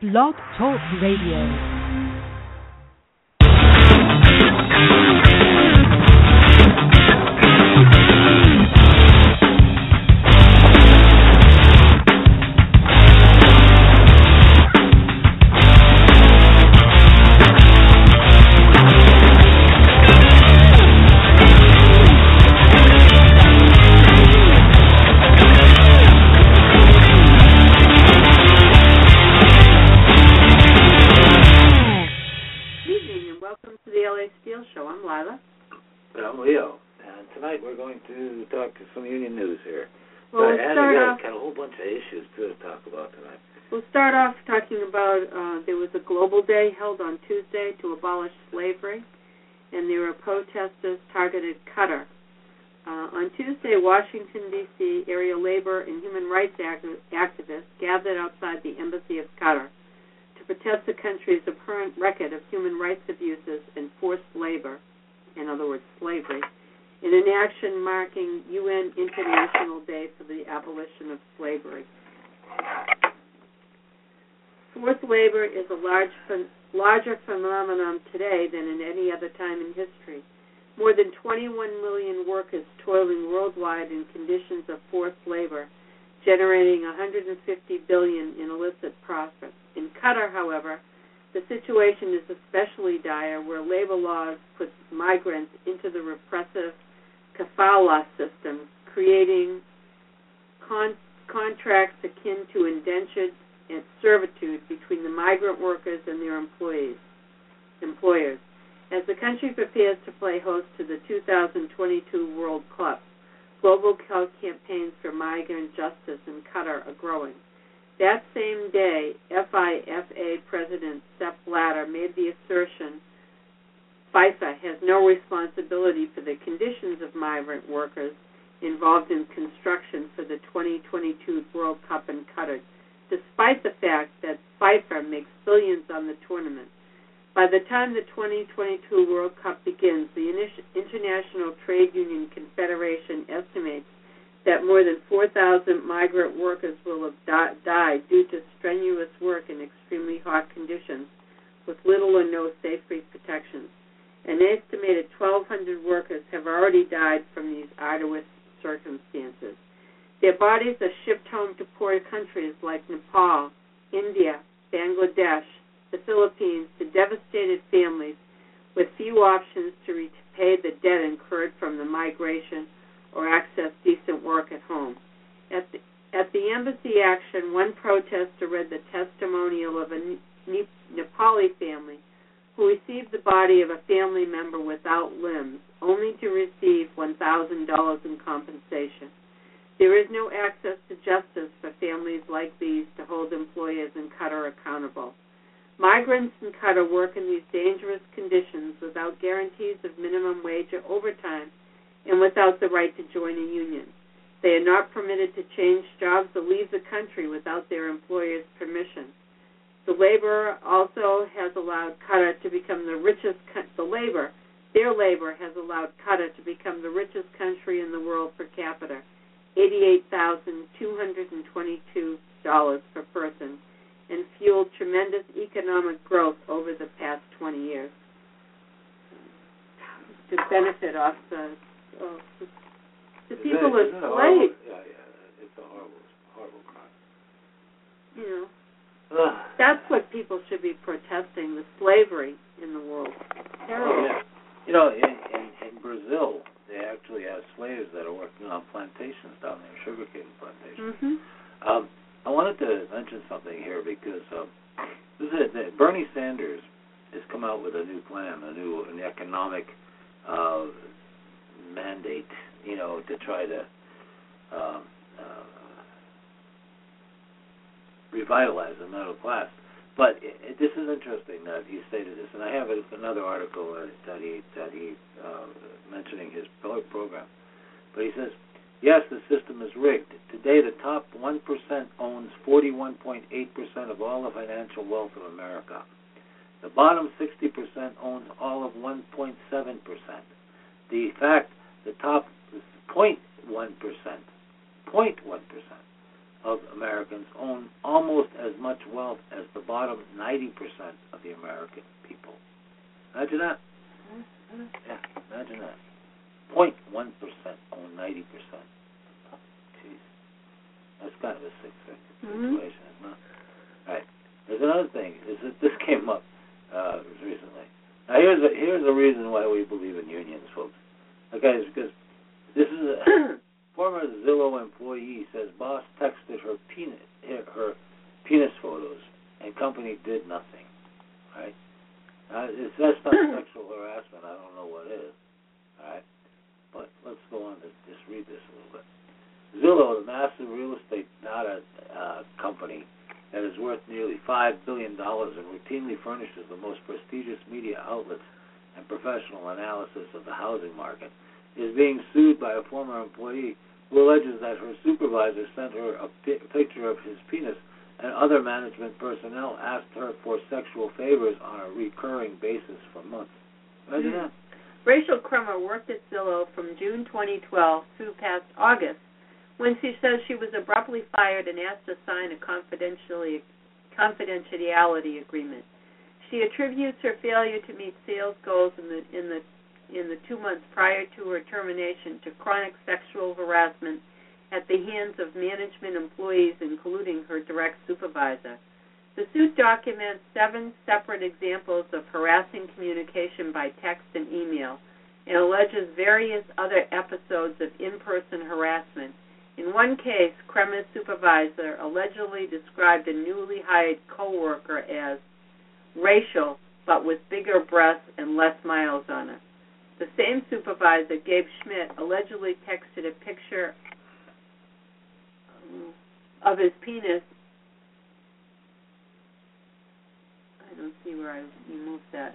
Blog Talk Radio. Some union news here. Well, we'll got a whole bunch of issues to talk about tonight. We'll start off talking about there was a global day held on Tuesday to abolish slavery, and there were protesters targeted Qatar. On Tuesday, Washington, D.C. area labor and human rights activists gathered outside the embassy of Qatar to protest the country's apparent record of human rights abuses and forced labor, in other words, slavery, in an action marking UN International Day for the Abolition of Slavery. Forced labor is a larger phenomenon today than in any other time in history. More than 21 million workers toiling worldwide in conditions of forced labor, generating $150 billion in illicit profits. In Qatar, however, the situation is especially dire, where labor laws put migrants into the repressive kafala system, creating contracts akin to indentured servitude between the migrant workers and their employers. As the country prepares to play host to the 2022 World Cup, global campaigns for migrant justice in Qatar are growing. That same day, FIFA President Sepp Blatter made the assertion FIFA has no responsibility for the conditions of migrant workers involved in construction for the 2022 World Cup in Qatar, despite the fact that FIFA makes billions on the tournament. By the time the 2022 World Cup begins, the International Trade Union Confederation estimates that more than 4,000 migrant workers will have died due to strenuous work in extremely hot conditions with little or no safety protections. An estimated 1,200 workers have already died from these arduous circumstances. Their bodies are shipped home to poor countries like Nepal, India, Bangladesh, the Philippines, to devastated families with few options to repay the debt incurred from the migration or access decent work at home. At the embassy action, one protester read the testimonial of a Nepali family who received the body of a family member without limbs, only to receive $1,000 in compensation. There is no access to justice for families like these to hold employers in Qatar accountable. Migrants in Qatar work in these dangerous conditions without guarantees of minimum wage or overtime and without the right to join a union. They are not permitted to change jobs or leave the country without their employer's permission. The labor also has allowed Qatar to become the richest. Their labor has allowed Qatar to become the richest country in the world per capita, $88,222 per person, and fueled tremendous economic growth over the past 20 years. To benefit off the people as slaves. Yeah, it's a horrible crime. You know. That's what people should be protesting, the slavery in the world. Terrible. Yeah. You know, in Brazil, they actually have slaves that are working on plantations down there, sugarcane plantations. Mm-hmm. I wanted to mention something here because Bernie Sanders has come out with a new plan, an economic mandate, to try to revitalize the middle class. But this is interesting that he stated this, and I have another article that he mentioning his program. But he says, yes, the system is rigged. Today, the top 1% owns 41.8% of all the financial wealth of America. The bottom 60% owns all of 1.7%. The top 0.1% of Americans own almost as much wealth as the bottom 90% of the American people. Imagine that. Yeah, imagine that. 0.1% own 90%. Jeez. That's kind of a sick situation, isn't it? All right. There's another thing. This came up recently. Now, here's a reason why we believe in unions, folks. Okay, it's because this is a former Zillow employee says boss texted her penis photos and company did nothing. Right? If that's not sexual harassment, I don't know what is. All right? But let's go on to just read this a little bit. Zillow, the massive real estate data company that is worth nearly $5 billion and routinely furnishes the most prestigious media outlets and professional analysis of the housing market, is being sued by a former employee who alleges that her supervisor sent her a picture of his penis and other management personnel asked her for sexual favors on a recurring basis for months. Imagine that. Rachel Crummer worked at Zillow from June 2012 through past August, when she says she was abruptly fired and asked to sign a confidentiality agreement. She attributes her failure to meet sales goals in the 2 months prior to her termination to chronic sexual harassment at the hands of management employees, including her direct supervisor. The suit documents 7 separate examples of harassing communication by text and email and alleges various other episodes of in-person harassment. In one case, Cremmer's supervisor allegedly described a newly hired coworker as racial, but with bigger breasts and less miles on her. The same supervisor, Gabe Schmidt, allegedly texted a picture of his penis. I don't see where I removed that.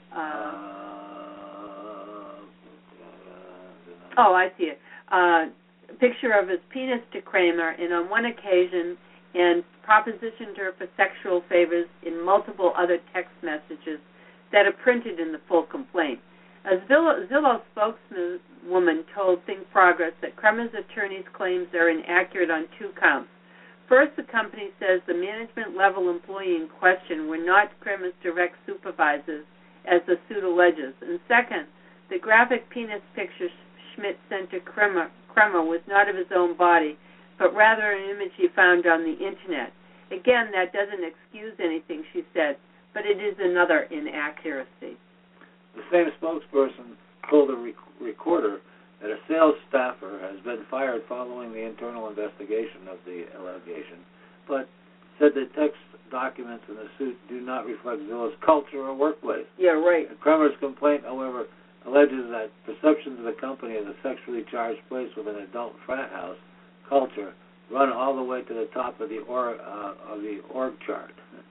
I see it. A picture of his penis to Kramer, and on one occasion, and propositioned her for sexual favors in multiple other text messages that are printed in the full complaint. A Zillow spokeswoman told Think Progress that Cremmer's attorney's claims are inaccurate on 2 counts. First, the company says the management-level employee in question were not Cremmer's direct supervisors, as the suit alleges. And second, the graphic penis picture Schmidt sent to Cremmer was not of his own body, but rather an image he found on the Internet. Again, that doesn't excuse anything, she said, but it is another inaccuracy. The same spokesperson told the recorder that a sales staffer has been fired following the internal investigation of the allegation, but said the text documents in the suit do not reflect Zillow's culture or workplace. Yeah, right. Cremmer's complaint, however, alleges that perceptions of the company as a sexually charged place with an adult frat house culture run all the way to the top of the org chart.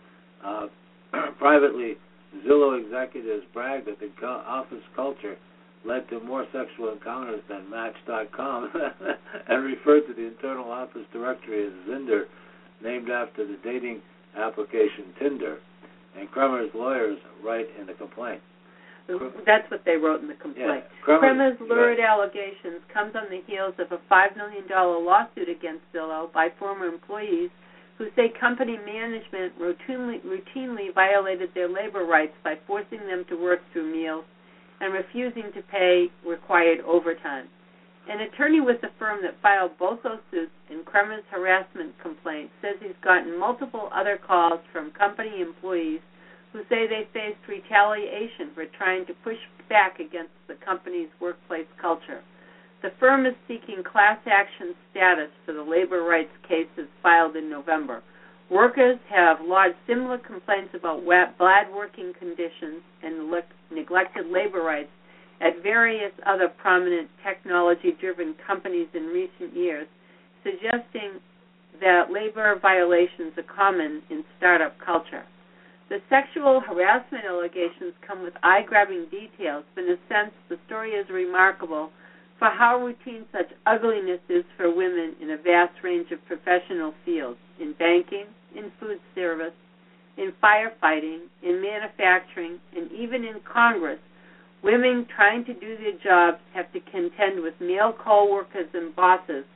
Privately, Zillow executives bragged that the office culture led to more sexual encounters than Match.com and referred to the internal office directory as Zinder, named after the dating application Tinder. And Cremmer's lawyers write in the complaint. That's what they wrote in the complaint. Yeah, Cremmer's lurid allegations comes on the heels of a $5 million lawsuit against Zillow by former employees who say company management routinely violated their labor rights by forcing them to work through meals and refusing to pay required overtime. An attorney with the firm that filed both those suits and Cremmer's harassment complaint says he's gotten multiple other calls from company employees who say they faced retaliation for trying to push back against the company's workplace culture. The firm is seeking class action status for the labor rights cases filed in November. Workers have lodged similar complaints about bad working conditions and neglected labor rights at various other prominent technology-driven companies in recent years, suggesting that labor violations are common in startup culture. The sexual harassment allegations come with eye-grabbing details, but in a sense, the story is remarkable for how routine such ugliness is for women in a vast range of professional fields, in banking, in food service, in firefighting, in manufacturing, and even in Congress. Women trying to do their jobs have to contend with male co-workers and bosses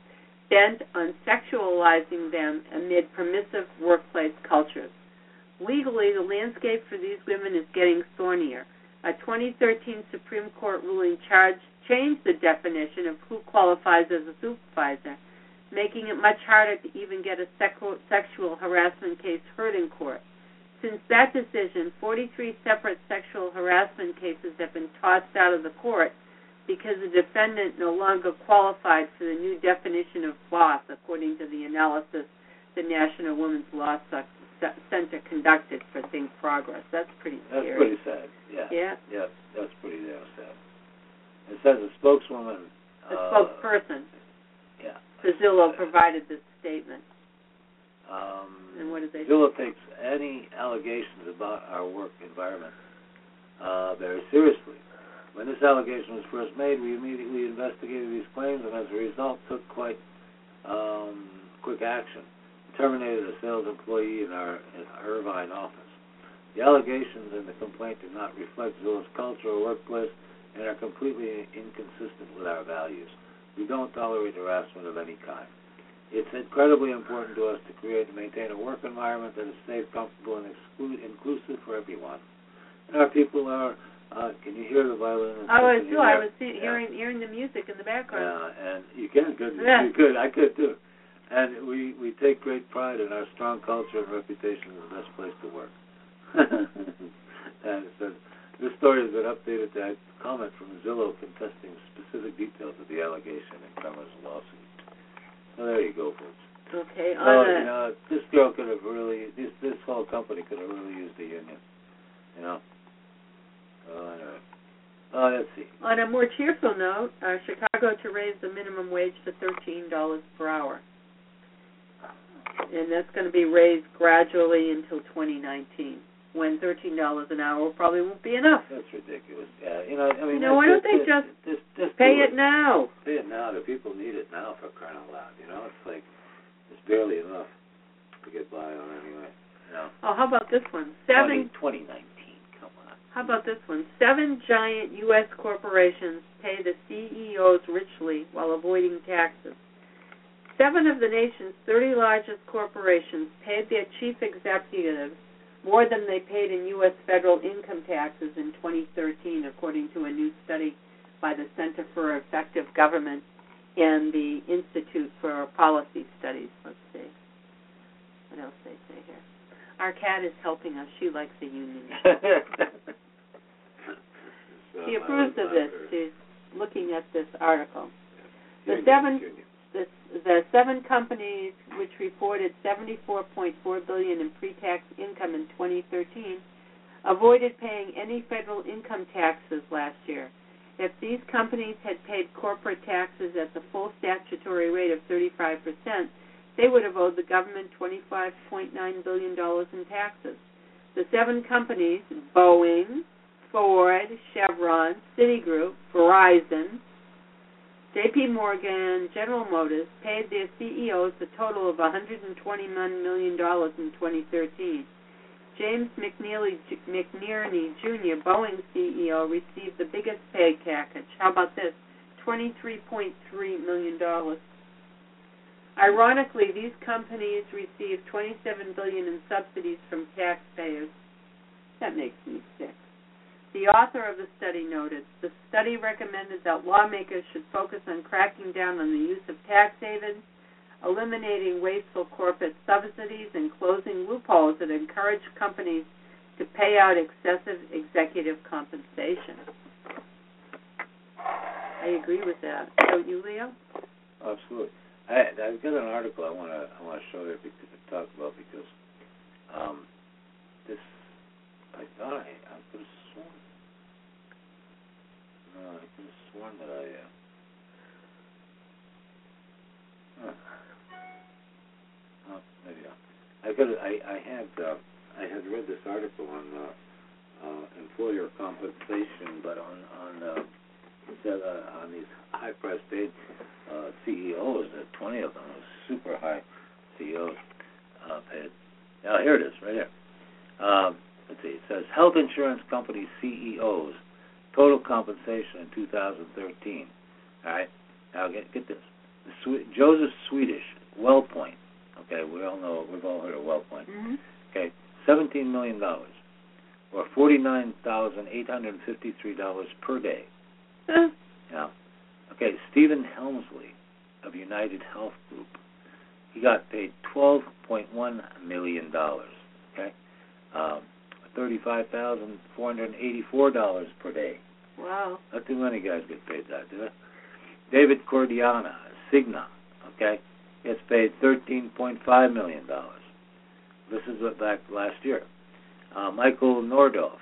bent on sexualizing them amid permissive workplace cultures. Legally, the landscape for these women is getting thornier. A 2013 Supreme Court ruling changed the definition of who qualifies as a supervisor, making it much harder to even get a sexual harassment case heard in court. Since that decision, 43 separate sexual harassment cases have been tossed out of the court because the defendant no longer qualified for the new definition of boss, according to the analysis the National Women's Law Center conducted for Think Progress. That's pretty scary. That's pretty sad, yeah. Yeah? Yeah, that's pretty damn sad. It says a spokeswoman... A spokesperson. Yeah. For Zillow provided this statement. And what did they say? Zillow takes any allegations about our work environment very seriously. When this allegation was first made, we immediately investigated these claims and as a result took quite quick action. Terminated a sales employee in our Irvine office. The allegations in the complaint do not reflect Zillow's culture or workplace and are completely inconsistent with our values. We don't tolerate harassment of any kind. It's incredibly important to us to create and maintain a work environment that is safe, comfortable, and inclusive for everyone. And our people are, can you hear the violin? I was hearing the music in the background. Yeah, and you can, good. Yeah. You could, I could too. And we take great pride in our strong culture and reputation as the best place to work. And it says, this story has been updated to comment from Zillow contesting specific details of the allegation in Cremmer's lawsuit. So there you go, folks. Okay. So, this girl could have really, this whole company could have really used a union. Anyway. Let's see. On a more cheerful note, Chicago to raise the minimum wage to $13 per hour. And that's going to be raised gradually until 2019, when $13 an hour probably won't be enough. That's ridiculous. Yeah, why don't they just pay it now? Pay it now. The people need it now, for crying out loud. It's like it's barely enough to get by on anyway. Oh, how about this one? 2019. Come on. How about this one? 7 giant U.S. corporations pay the CEOs richly while avoiding taxes. 7 of the nation's 30 largest corporations paid their chief executives more than they paid in U.S. federal income taxes in 2013, according to a new study by the Center for Effective Government and the Institute for Policy Studies. Let's see. What else they say here? Our cat is helping us. She likes the union. She approves of this. She's looking at this article. The seven companies which reported $74.4 billion in pre-tax income in 2013 avoided paying any federal income taxes last year. If these companies had paid corporate taxes at the full statutory rate of 35%, they would have owed the government $25.9 billion in taxes. The 7 companies, Boeing, Ford, Chevron, Citigroup, Verizon, J.P. Morgan, General Motors, paid their CEOs a total of $121 million in 2013. James McNerney Jr., Boeing CEO, received the biggest pay package. How about this? $23.3 million. Ironically, these companies received $27 billion in subsidies from taxpayers. That makes me sick. The author of the study noted, the study recommended that lawmakers should focus on cracking down on the use of tax havens, eliminating wasteful corporate subsidies, and closing loopholes that encourage companies to pay out excessive executive compensation. I agree with that. Don't you, Leo? Absolutely. I've got an article I want to show you to talk about because this I thought I could have sworn. No, I could have sworn that maybe not. I had read this article on employer compensation, but on these high-priced paid CEOs, 20 of them, super high CEOs paid. Now here it is, right here. Let's see. It says health insurance company CEOs total compensation in 2013. All right. Now get this. Joseph Swedish, WellPoint. Okay, we've all heard of WellPoint. Mm-hmm. Okay, $17 million, or $49,853 per day. Yeah. Okay, Stephen Helmsley of United Health Group. He got paid $12.1 million. Okay, $35,484 per day. Wow. Not too many guys get paid that, do they? David Cordiana, Cigna. Okay, gets paid $13.5 million. This is back last year. Michael Needorf.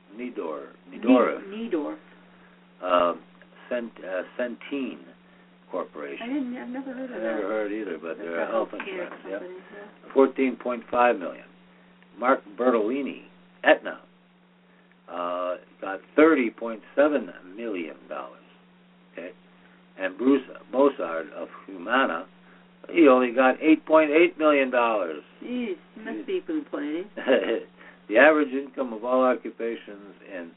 Centene Corporation. I've never heard of that. I never heard either, but they're a health insurance. Yep. $14.5 million. Mark Bertolini, Aetna, got $30.7 million. Okay, and Bruce Bossard of Humana, he only got $8.8 million. Jeez, he must be complaining. The average income of all occupations in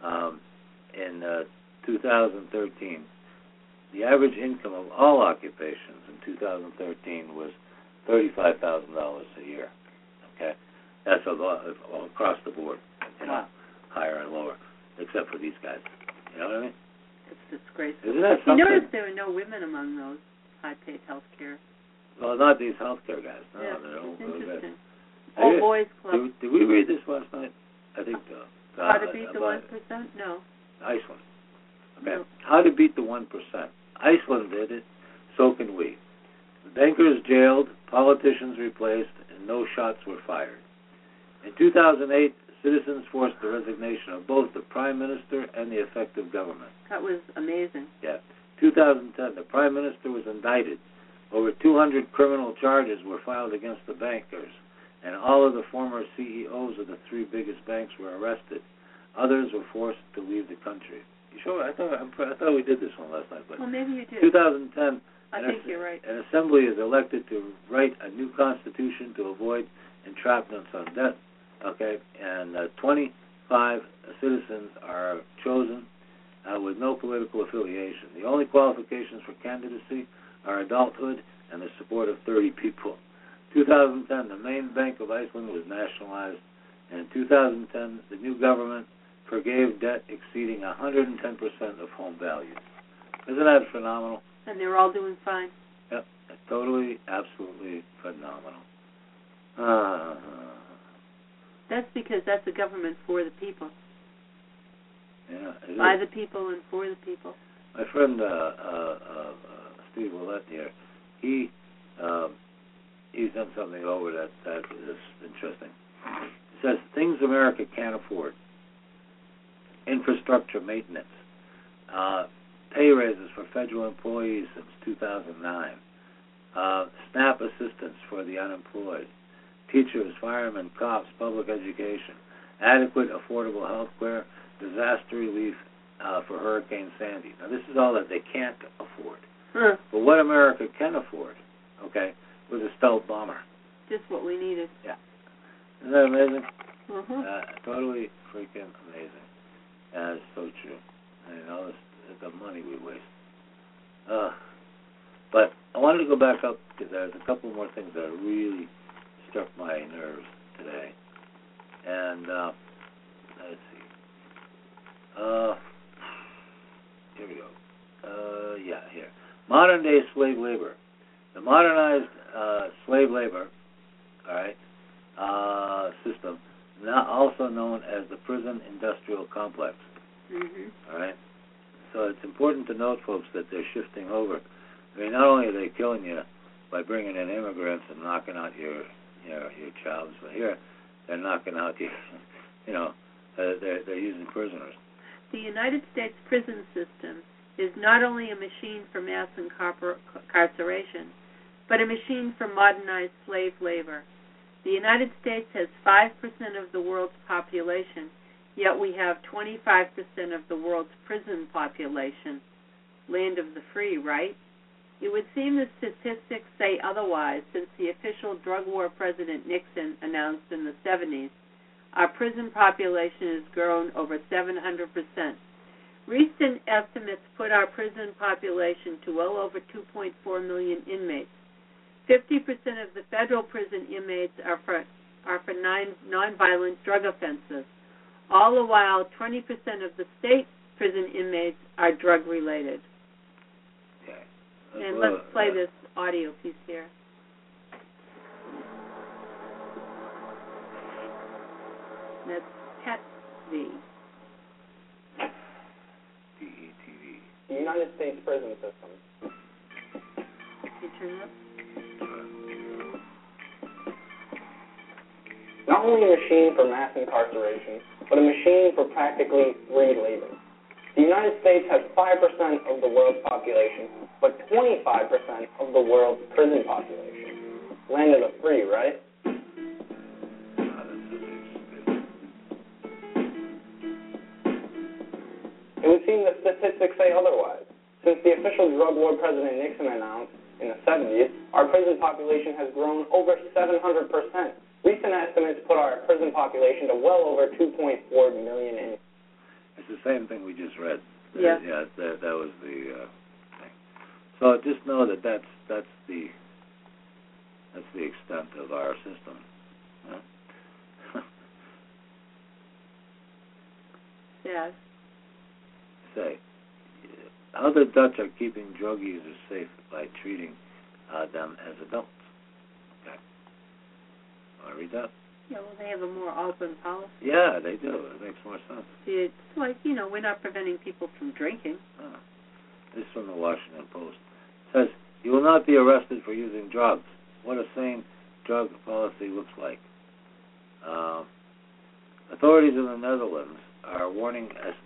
2013. The average income of all occupations in 2013 was $35,000 a year. Okay, that's a lot all across the board. Wow. Higher and lower, except for these guys. You know what I mean? It's disgraceful. Isn't that something? You notice there were no women among those high-paid health care. Well, not these healthcare guys. No, yeah, they're all it's interesting. guys. All boys club. Did we read this last night? I think so. How to beat the 1%? No. Iceland. Okay. No. How to beat the 1%. Iceland did it. So can we. The bankers jailed, politicians replaced, and no shots were fired. In 2008, citizens forced the resignation of both the prime minister and the effective government. That was amazing. Yeah. 2010, the prime minister was indicted. Over 200 criminal charges were filed against the bankers, and all of the former CEOs of the three biggest banks were arrested. Others were forced to leave the country. You sure? I thought we did this one last night. But well, maybe you did. 2010. I think you're right. An assembly is elected to write a new constitution to avoid entrapments on debt. Okay, and 25 citizens are chosen with no political affiliation. The only qualifications for candidacy are adulthood and the support of 30 people. 2010, the main bank of Iceland was nationalized, and in 2010, the new government forgave debt exceeding 110% of home values. Isn't that phenomenal? And they're all doing fine. Yep, totally, absolutely phenomenal. That's because that's a government for the people. Yeah, by the people and for the people. My friend Steve Willett here, he's done something over that is interesting. He says things America can't afford: infrastructure maintenance, pay raises for federal employees since 2009, SNAP assistance for the unemployed, teachers, firemen, cops, public education, adequate affordable health care, disaster relief for Hurricane Sandy. Now, this is all that they can't afford. Huh. But what America can afford, okay, was a stealth bomber. Just what we needed. Yeah. Isn't that amazing? Mm-hmm. Totally freaking amazing. It's so true. The money we waste. But I wanted to go back up because there's a couple more things that really struck my nerves today. And let's see. Here we go. Here. Modern day slave labor. The modernized slave labor, all right, system, now also known as the prison industrial complex. Mm-hmm. All right. So it's important to note, folks, that they're shifting over. I mean, not only are they killing you by bringing in immigrants and knocking out your jobs, but here they're knocking out your, they're using prisoners. The United States prison system is not only a machine for mass incarceration, but a machine for modernized slave labor. The United States has 5% of the world's population, yet we have 25% of the world's prison population. Land of the free, right? It would seem the statistics say otherwise, since the official drug war President Nixon announced in the 70s, our prison population has grown over 700%. Recent estimates put our prison population to well over 2.4 million inmates. 50% of the federal prison inmates are for nonviolent drug offenses. All the while, 20% of the state prison inmates are drug-related. Okay. And let's play this audio piece here. That's PETV. DETV. The United States prison system. You turn it up? Not only a machine for mass incarceration, but a machine for practically free labor. The United States has 5% of the world's population, but 25% of the world's prison population. Land of the free, right? It would seem that statistics say otherwise. Since the official drug war President Nixon announced in the 70s, our prison population has grown over 700%. Recent estimates put our prison population to well over 2.4 million inmates. It's the same thing we just read. Yeah. That was the thing. So just know that's the extent of our system. Huh? Yes. Say, how the Dutch are keeping drug users safe by treating them as adults. Okay. Want to read that? Yeah, well, they have a more open policy. Yeah, they do. It makes more sense. See, it's like, we're not preventing people from drinking. Oh. This is from the Washington Post. It says, you will not be arrested for using drugs. What a sane drug policy looks like. Authorities in the Netherlands are warning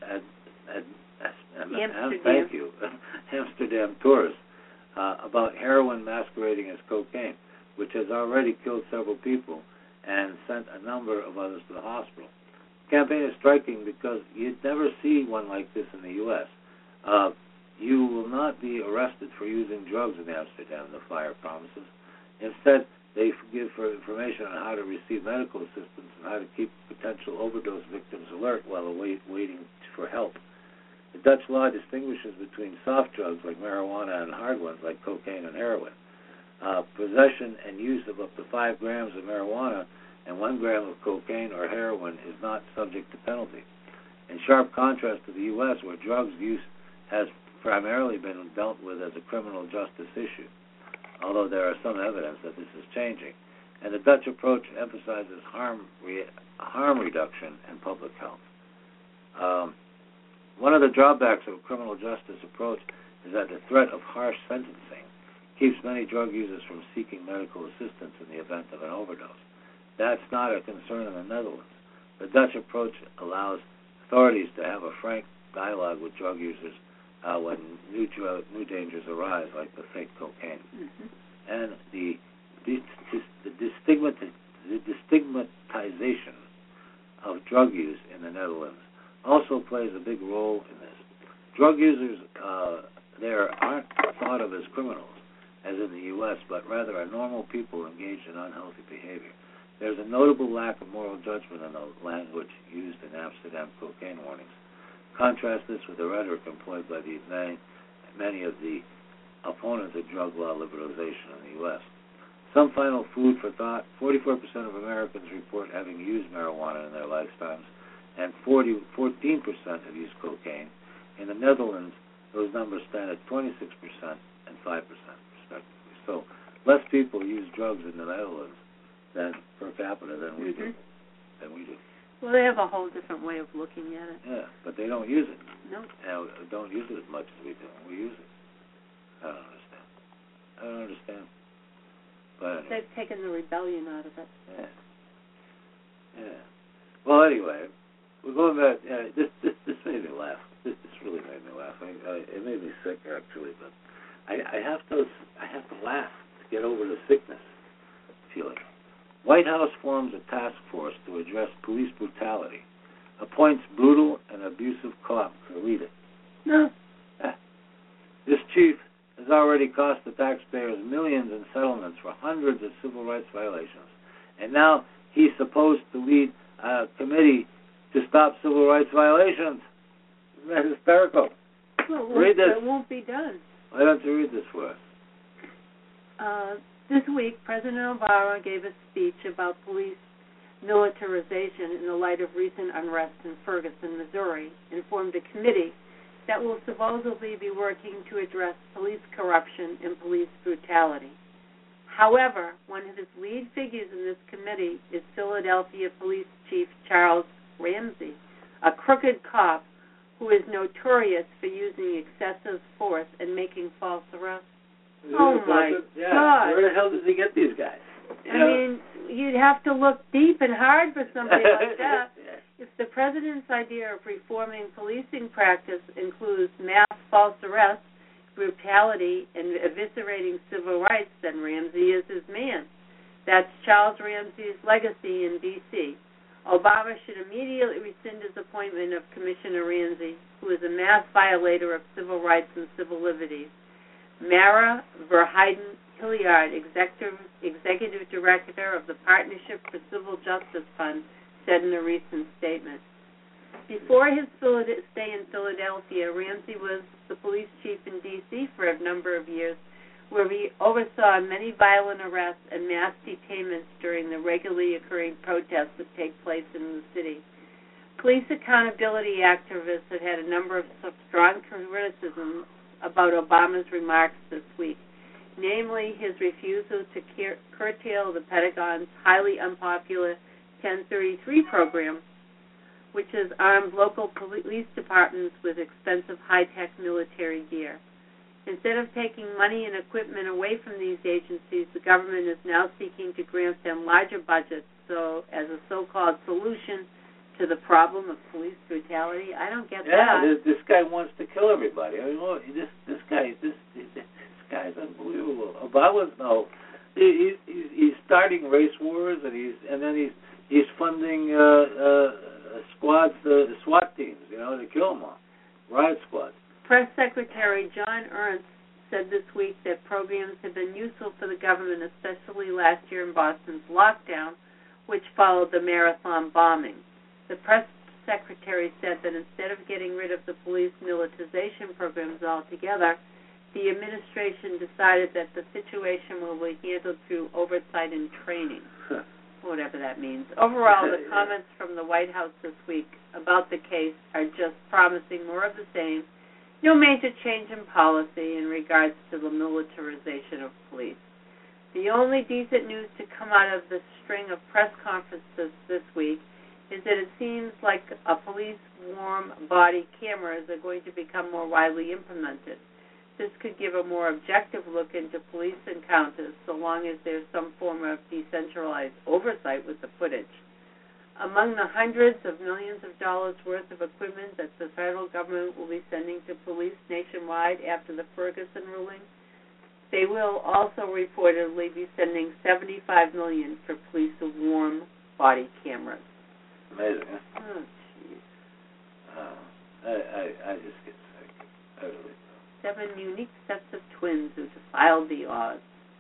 Amsterdam tourists about heroin masquerading as cocaine, which has already killed several people and sent a number of others to the hospital. The campaign is striking because you'd never see one like this in the U.S. You will not be arrested for using drugs in Amsterdam, the flyer promises. Instead, they give information on how to receive medical assistance and how to keep potential overdose victims alert while waiting for help. The Dutch law distinguishes between soft drugs like marijuana and hard ones like cocaine and heroin. Possession and use of up to 5 grams of marijuana and 1 gram of cocaine or heroin is not subject to penalty. In sharp contrast to the U.S., where drugs use has primarily been dealt with as a criminal justice issue, although there are some evidence that this is changing. And the Dutch approach emphasizes harm reduction and public health. One of the drawbacks of a criminal justice approach is that the threat of harsh sentencing keeps many drug users from seeking medical assistance in the event of an overdose. That's not a concern in the Netherlands. The Dutch approach allows authorities to have a frank dialogue with drug users when new dangers arise, like the fake cocaine. Mm-hmm. And the destigmatization of drug use in the Netherlands also plays a big role in this. Drug users there aren't thought of as criminals, as in the U.S., but rather are normal people engaged in unhealthy behavior. There's a notable lack of moral judgment in the language used in Amsterdam cocaine warnings. Contrast this with the rhetoric employed by many of the opponents of drug law liberalization in the U.S. Some final food for thought: 44% of Americans report having used marijuana in their lifetimes, and 14% have used cocaine. In the Netherlands, those numbers stand at 26% and 5%, respectively. So less people use drugs in the Netherlands than per capita than we do. Well, they have a whole different way of looking at it. Yeah, but they don't use it. No. And don't use it as much as we do. We use it. I don't understand. But anyway. They've taken the rebellion out of it. Yeah. Well, anyway, we're going back. This made me laugh. This really made me laugh. It made me sick, actually. But I have to laugh to get over the sickness feeling. White House forms a task force to address police brutality. Appoints brutal and abusive cop to lead it. No. This chief has already cost the taxpayers millions in settlements for hundreds of civil rights violations. And now he's supposed to lead a committee to stop civil rights violations. That's hysterical. Well, Read this. it won't be done. Why don't you read this for us? This week, President Obama gave a speech about police militarization in the light of recent unrest in Ferguson, Missouri, and formed a committee that will supposedly be working to address police corruption and police brutality. However, one of his lead figures in this committee is Philadelphia Police Chief Charles Ramsey, a crooked cop who is notorious for using excessive force and making false arrests. Oh, my God. Where the hell does he get these guys? I mean, you'd have to look deep and hard for something like that. If the president's idea of reforming policing practice includes mass false arrests, brutality, and eviscerating civil rights, then Ramsey is his man. That's Charles Ramsey's legacy in D.C. Obama should immediately rescind his appointment of Commissioner Ramsey, who is a mass violator of civil rights and civil liberties. Mara Verheiden Hilliard, Executive Director of the Partnership for Civil Justice Fund, said in a recent statement. Before his stay in Philadelphia, Ramsey was the police chief in D.C. for a number of years, where he oversaw many violent arrests and mass detainments during the regularly occurring protests that take place in the city. Police accountability activists have had a number of strong criticisms about Obama's remarks this week, namely his refusal to curtail the Pentagon's highly unpopular 1033 program, which has armed local police departments with expensive high-tech military gear. Instead of taking money and equipment away from these agencies, the government is now seeking to grant them larger budgets as a so-called solution to the problem of police brutality. I don't get that. Yeah, this guy wants to kill everybody. I mean, look, this guy's unbelievable. Obama's he's starting race wars, and then he's funding squads, SWAT teams, to kill them all, riot squads. Press Secretary John Ernst said this week that programs have been useful for the government, especially last year in Boston's lockdown, which followed the marathon bombing. The press secretary said that instead of getting rid of the police militarization programs altogether, the administration decided that the situation will be handled through oversight and training, whatever that means. Overall, the comments from the White House this week about the case are just promising more of the same. No major change in policy in regards to the militarization of police. The only decent news to come out of the string of press conferences this week is that it seems like police warm body cameras are going to become more widely implemented. This could give a more objective look into police encounters so long as there's some form of decentralized oversight with the footage. Among the hundreds of millions of dollars worth of equipment that the federal government will be sending to police nationwide after the Ferguson ruling, they will also reportedly be sending $75 million for police warm body cameras. Amazing, huh? Oh, jeez. I just get sick. I really do. 7 unique sets of twins who defied the odds.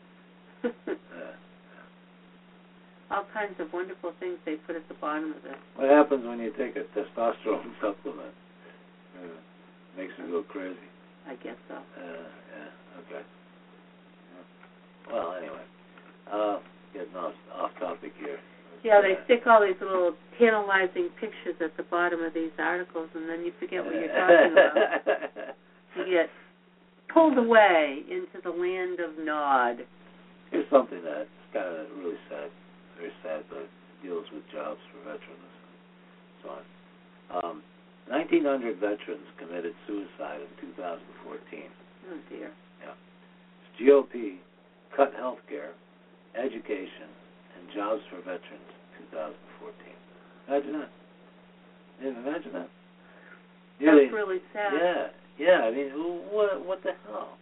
All kinds of wonderful things they put at the bottom of this. What happens when you take a testosterone supplement? Makes you go crazy. I guess so. Okay. Well, anyway, getting off topic here. Yeah, they stick all these little tantalizing pictures at the bottom of these articles, and then you forget what you're talking about. You get pulled away into the land of Nod. Here's something that's kind of really sad, very sad, but deals with jobs for veterans and so on. 1,900 veterans committed suicide in 2014. Oh, dear. Yeah. GOP cut health care, education, and jobs for veterans in 2014. Imagine that. Imagine that. That's really sad. Yeah. I mean, what the hell?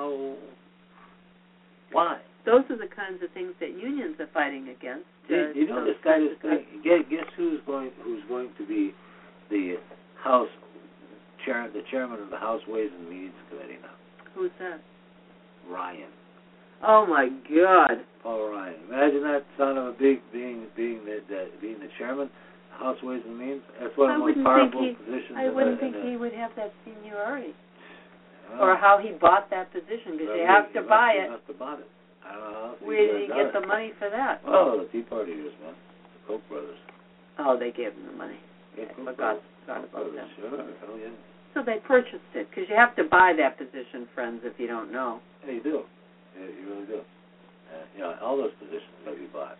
Why? Those are the kinds of things that unions are fighting against. You know this guy is guess who's going to be the chairman of the House Ways and Means Committee now? Who's that? Ryan. Oh my God. Paul Ryan. Imagine that son of a being the chairman. House Ways and Means? That's one of the most powerful positions. I wouldn't think he would have that seniority. Oh. Or how he bought that position, because you have to buy it. He must have bought it. I don't know how. Where did he get the money for that? Oh, the Tea Partiers, man. The Koch brothers. Oh, they gave him the money. Yeah, I forgot about that. Sure, hell yeah. So they purchased it, because you have to buy that position, friends, if you don't know. Yeah, you do. Yeah, you really do. You know, all those positions that you bought.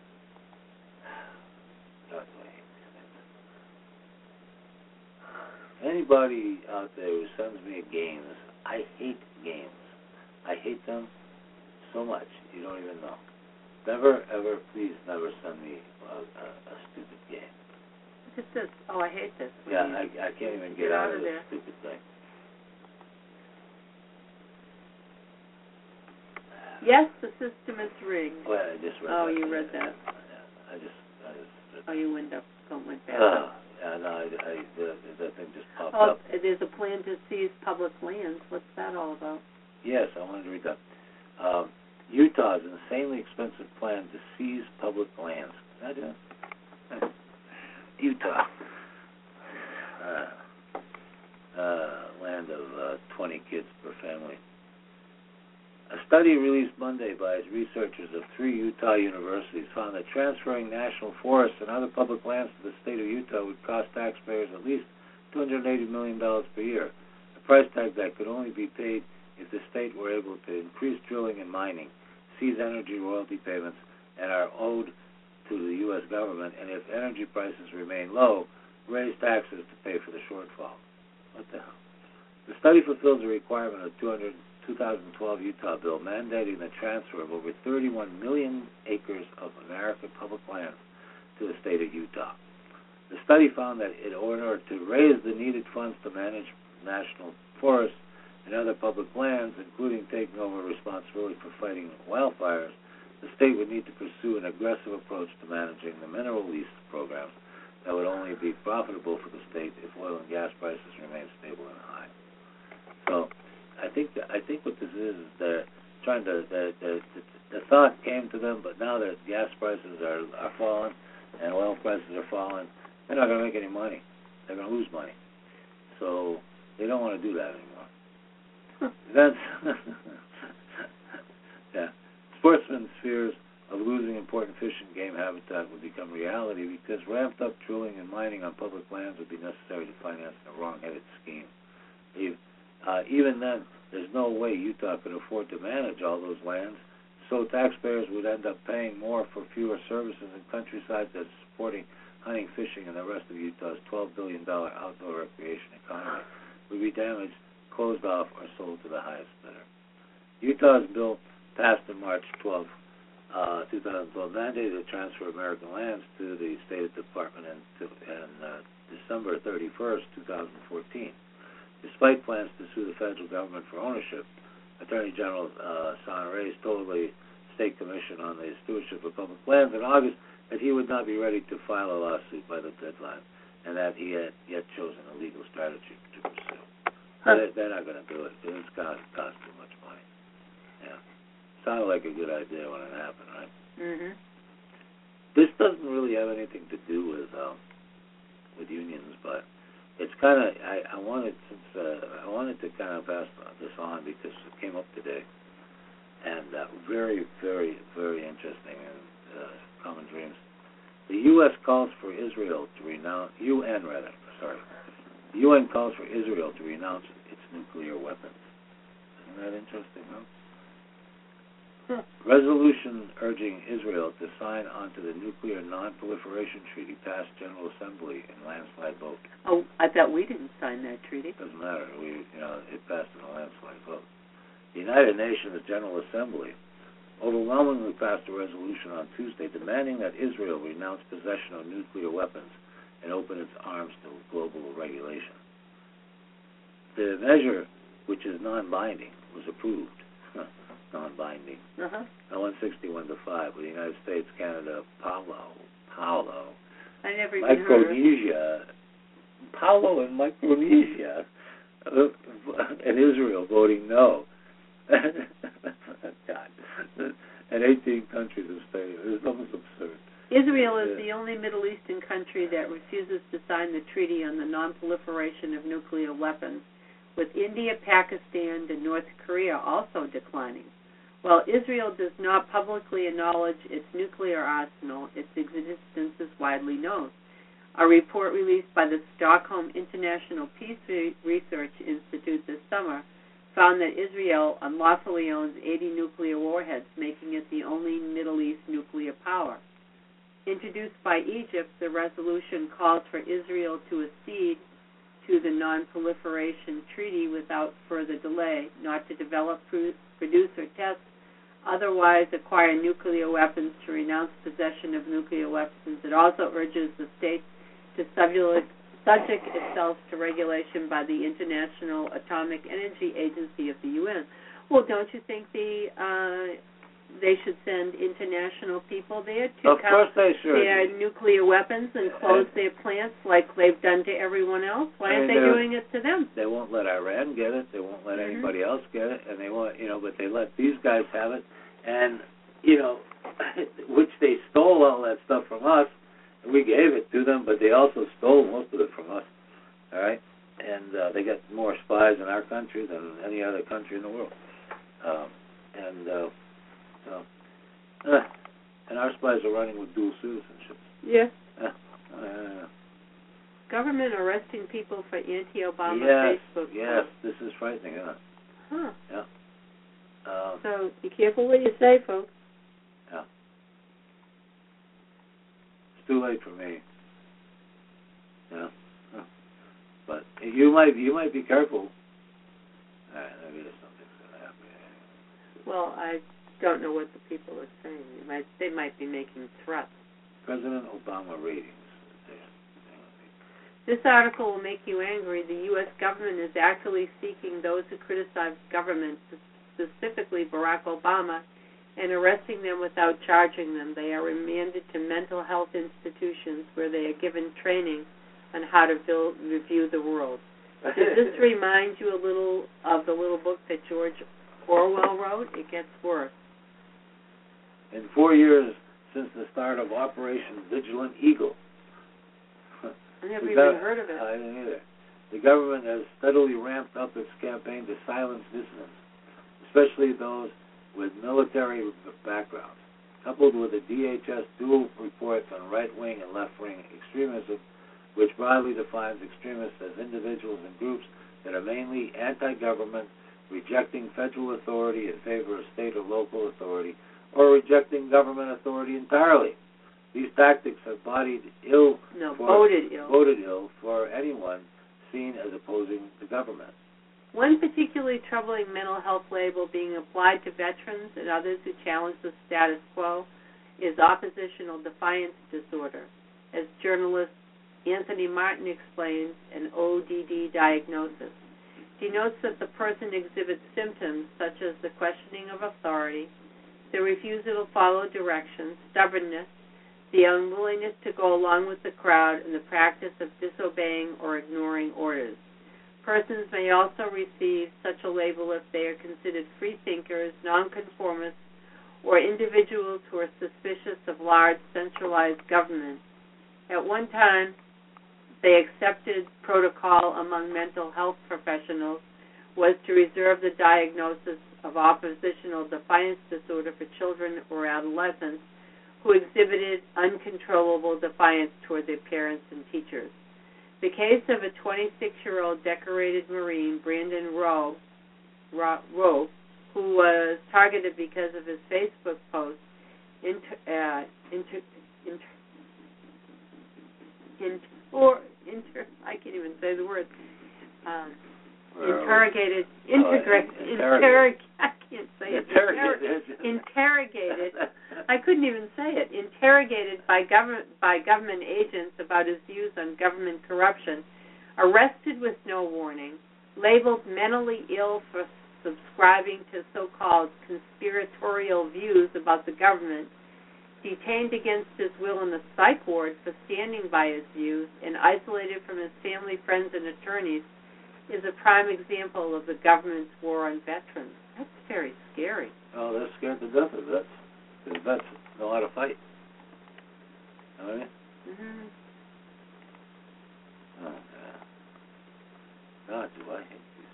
God, I hate these things. Anybody out there who sends me games, I hate games. I hate them so much, you don't even know. Never, ever, please never send me a stupid game. Look at this. Oh, I hate this. Yeah, I can't even get out of this stupid thing. Yes, the system is rigged. Well, I just read that. Oh, you read that. I just read that. Oh, you went back yeah, no, that thing just popped up. up. Oh, there's a plan to seize public lands. What's that all about? Yes, I wanted to read that. Utah's insanely expensive plan to seize public lands. Can I do that? Utah. Land of 20 kids per family. A study released Monday by researchers of 3 Utah universities found that transferring national forests and other public lands to the state of Utah would cost taxpayers at least $280 million per year, a price tag that could only be paid if the state were able to increase drilling and mining, seize energy royalty payments, and are owed to the U.S. government, and if energy prices remain low, raise taxes to pay for the shortfall. What the hell? The study fulfills a requirement of 2012 Utah bill mandating the transfer of over 31 million acres of American public lands to the state of Utah. The study found that in order to raise the needed funds to manage national forests and other public lands, including taking over responsibility for fighting wildfires, the state would need to pursue an aggressive approach to managing the mineral lease programs that would only be profitable for the state if oil and gas prices remain stable and high. So I think what this is they're trying to the thought came to them, but now that gas prices are falling and oil prices are falling, they're not going to make any money. They're going to lose money. So they don't want to do that anymore. That's yeah. Sportsmen's fears of losing important fish and game habitat would become reality because ramped up drilling and mining on public lands would be necessary to finance a wrong-headed scheme. Even then, there's no way Utah could afford to manage all those lands, so taxpayers would end up paying more for fewer services in countryside that's supporting hunting, fishing, and the rest of Utah's $12 billion outdoor recreation economy would be damaged, closed off, or sold to the highest bidder. Utah's bill passed on March 12, 2012, mandated to transfer American lands to the State Department on December 31st, 2014. Despite plans to sue the federal government for ownership, Attorney General Sana Reyes told the State Commission on the Stewardship of Public Lands in August that he would not be ready to file a lawsuit by the deadline and that he had yet chosen a legal strategy to pursue. They're not going to do it because it's going to cost too much money. Yeah. Sounded like a good idea when it happened, right? Mm-hmm. This doesn't really have anything to do with unions, but it's kind of I wanted to kind of pass this on because it came up today, and very, very, very interesting and common dreams. The U.S. calls for Israel to renounce The UN calls for Israel to renounce its nuclear weapons. Isn't that interesting, huh? Resolution urging Israel to sign onto the Nuclear Non-Proliferation Treaty passed General Assembly in landslide vote. Oh, I thought we didn't sign that treaty. Doesn't matter. It passed in a landslide vote. The United Nations General Assembly overwhelmingly passed a resolution on Tuesday demanding that Israel renounce possession of nuclear weapons and open its arms to global regulation. The measure, which is non-binding, was approved. Non-binding. 161 to 5 with the United States, Canada, Palau, I never even Micronesia, Palau and Micronesia, and Israel voting no. God. And 18 countries have stated it's almost absurd. Israel is the only Middle Eastern country that refuses to sign the treaty on the non-proliferation of nuclear weapons, with India, Pakistan, and North Korea also declining. While Israel does not publicly acknowledge its nuclear arsenal, its existence is widely known. A report released by the Stockholm International Peace Research Institute this summer found that Israel unlawfully owns 80 nuclear warheads, making it the only Middle East nuclear power. Introduced by Egypt, the resolution calls for Israel to accede to the Non-Proliferation Treaty without further delay, not to develop, produce, or test, otherwise acquire nuclear weapons, to renounce possession of nuclear weapons. It also urges the states to subject itself to regulation by the International Atomic Energy Agency of the UN. Well, don't you think they should send international people there to of course they should. their nuclear weapons and close their plants like they've done to everyone else? Why aren't they doing it to them? They won't let Iran get it. They won't let anybody else get it, and they won't, but they let these guys have it, and which they stole all that stuff from us. We gave it to them, but they also stole most of it from us. All right, and they got more spies in our country than any other country in the world, and our spies are running with dual citizenship. Yeah. Government arresting people for anti-Obama Facebook posts. Yes, this is frightening, isn't it? Huh. Yeah. So be careful what you say, folks. Yeah. It's too late for me. Yeah. But you might be careful. Maybe there's something's going to happen. Well, I don't know what the people are saying. They might be making threats. President Obama ratings. This article will make you angry. The U.S. government is actively seeking those who criticize government, specifically Barack Obama, and arresting them without charging them. They are remanded to mental health institutions where they are given training on how to review the world. Does this remind you a little of the little book that George Orwell wrote? It gets worse. In 4 years since the start of Operation Vigilant Eagle, I never even heard of it. I didn't either. The government has steadily ramped up its campaign to silence dissidents, especially those with military backgrounds, coupled with the DHS dual reports on right-wing and left-wing extremism, which broadly defines extremists as individuals and groups that are mainly anti-government, rejecting federal authority in favor of state or local authority, or rejecting government authority entirely. These tactics have boded ill for anyone seen as opposing the government. One particularly troubling mental health label being applied to veterans and others who challenge the status quo is oppositional defiance disorder. As journalist Anthony Martin explains, an ODD diagnosis denotes that the person exhibits symptoms such as the questioning of authority, the refusal to follow directions, stubbornness, the unwillingness to go along with the crowd, and the practice of disobeying or ignoring orders. Persons may also receive such a label if they are considered free thinkers, nonconformists, or individuals who are suspicious of large centralized government. At one time, the accepted protocol among mental health professionals was to reserve the diagnosis of oppositional defiance disorder for children or adolescents who exhibited uncontrollable defiance toward their parents and teachers. The case of a 26-year-old decorated Marine, Brandon Rowe, who was targeted because of his Facebook post, I can't even say the word. Interrogated. I can't say it. Interrogated. I couldn't even say it. Interrogated by government agents about his views on government corruption, arrested with no warning, labeled mentally ill for subscribing to so-called conspiratorial views about the government, detained against his will in the psych ward for standing by his views, and isolated from his family, friends, and attorneys, is a prime example of the government's war on veterans. That's very scary. Oh, they're scared to death of vets. Because vets know how to fight. Oh, yeah? Mhm. Oh, yeah. God, do I hate these.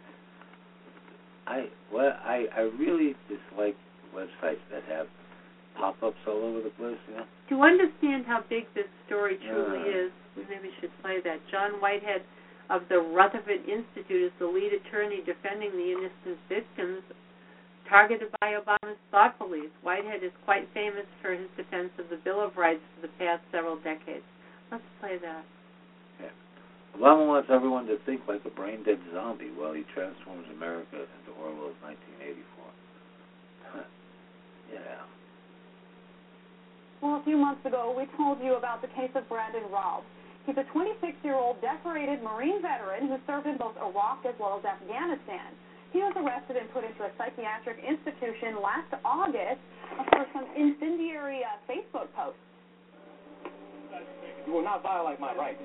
I really dislike websites that have pop-ups all over the place, you know? To understand how big this story truly is, we maybe should play that. John Whitehead of the Rutherford Institute is the lead attorney defending the innocent victims targeted by Obama's thought police. Whitehead is quite famous for his defense of the Bill of Rights for the past several decades. Let's play that. Yeah. Obama wants everyone to think like a brain-dead zombie while he transforms America into Orwell's 1984. Yeah. Well, a few months ago, we told you about the case of Brandon Raub. He's a 26-year-old decorated Marine veteran who served in both Iraq as well as Afghanistan. He was arrested and put into a psychiatric institution last August for some incendiary Facebook posts. You will not violate my rights.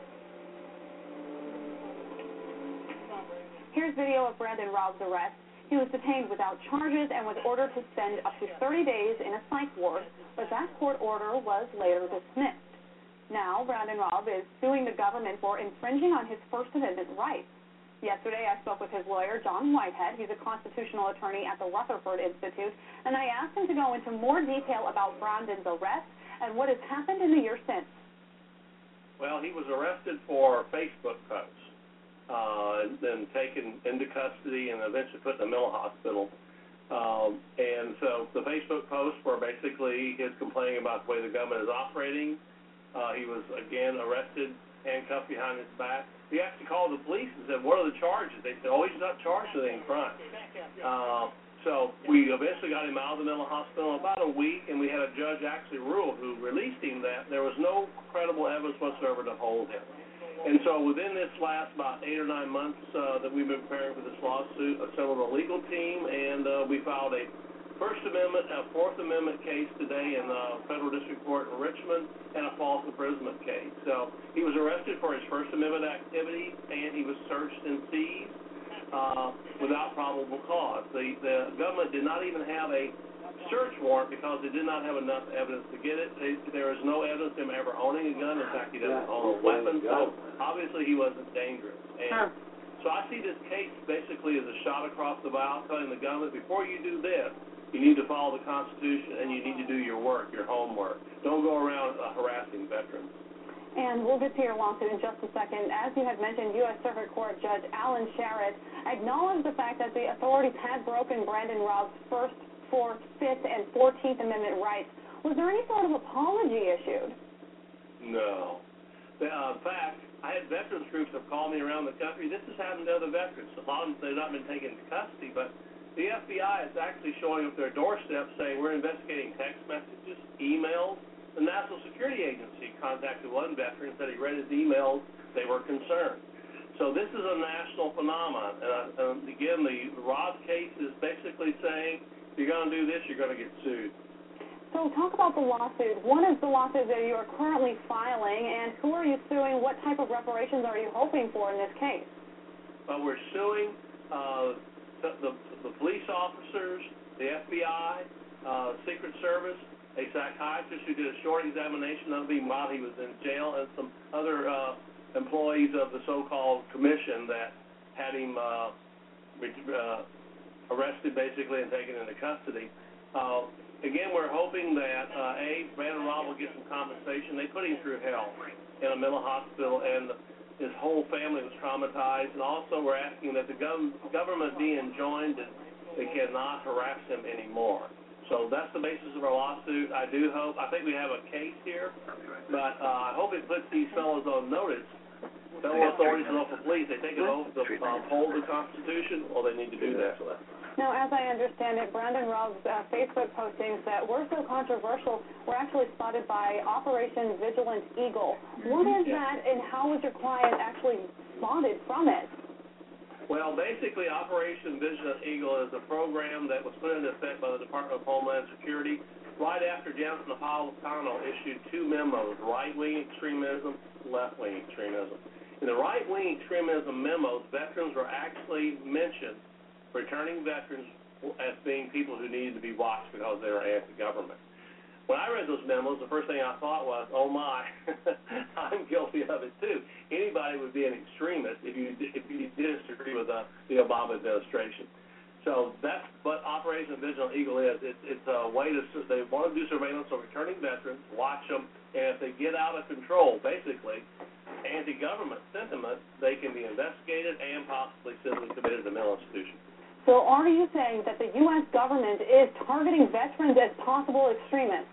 Here's video of Brandon Raub's arrest. He was detained without charges and was ordered to spend up to 30 days in a psych ward, but that court order was later dismissed. Now, Brandon Raub is suing the government for infringing on his First Amendment rights. Yesterday, I spoke with his lawyer, John Whitehead. He's a constitutional attorney at the Rutherford Institute, and I asked him to go into more detail about Brandon's arrest and what has happened in the year since. Well, he was arrested for Facebook posts, then taken into custody and eventually put in a mental hospital. And so the Facebook posts were basically his complaining about the way the government is operating. He was, again, arrested, handcuffed behind his back. He actually called the police and said, what are the charges? They said, oh, he's not charged with any crime. So we eventually got him out of the mental hospital in about a week, and we had a judge actually rule who released him that there was no credible evidence whatsoever to hold him. And so within this last about 8 or 9 months that we've been preparing for this lawsuit, assembled a legal team, and we filed a First Amendment, a Fourth Amendment case today in the Federal District Court in Richmond, and a false imprisonment case. So he was arrested for his First Amendment activity, and he was searched and seized without probable cause. The government did not even have a search warrant because they did not have enough evidence to get it. There is no evidence of him ever owning a gun. In fact, he doesn't own a weapon, so obviously he wasn't dangerous. And so I see this case basically as a shot across the bow telling the government, before you do this, you need to follow the Constitution and you need to do your work, your homework. Don't go around harassing veterans. And we'll get to your lawsuit in just a second. As you had mentioned, U.S. Circuit Court Judge Alan Sharrett acknowledged the fact that the authorities had broken Brandon Raub's First, Fourth, Fifth, and 14th Amendment rights. Was there any sort of apology issued? No. In fact, I had veterans groups have called me around the country. This has happened to other veterans. A lot of them, they've not been taken into custody, but the FBI is actually showing up their doorstep saying we're investigating text messages, emails. The National Security Agency contacted one veteran and said he read his emails. They were concerned. So this is a national phenomenon. And again, the Raub case is basically saying if you're going to do this, you're going to get sued. So talk about the lawsuit. What is the lawsuit that you are currently filing, and who are you suing? What type of reparations are you hoping for in this case? We're suing the police officers, the FBI, Secret Service, a psychiatrist who did a short examination of him while he was in jail, and some other employees of the so-called commission that had him arrested basically and taken into custody. Again, we're hoping that, Brandon Raub will get some compensation. They put him through hell in a mental hospital, and his whole family was traumatized. And also we're asking that the government be enjoined that they cannot harass him anymore. So that's the basis of our lawsuit. I think we have a case here, but I hope it puts these fellows on notice. Federal authorities and local police, they take an oath to uphold the Constitution, well, they need to do that. Now, as I understand it, Brandon Raub's Facebook postings that were so controversial were actually spotted by Operation Vigilant Eagle. What is that, and how was your client actually spotted from it? Well, basically, Operation Vigilant Eagle is a program that was put into effect by the Department of Homeland Security right after Jensen Napolitano issued 2 memos, right-wing extremism, left-wing extremism. In the right-wing extremism memos, veterans were actually mentioned, returning veterans, as being people who needed to be watched because they were anti-government. when I read those memos, the first thing I thought was, oh my, I'm guilty of it too. Anybody would be an extremist if you disagree with the Obama administration. So that's what Operation Vigilant Eagle is. It's a way they want to do surveillance on returning veterans, watch them, and if they get out of control, basically, anti-government sentiment, they can be investigated and possibly civilly committed to mental institution. So are you saying that the U.S. government is targeting veterans as possible extremists?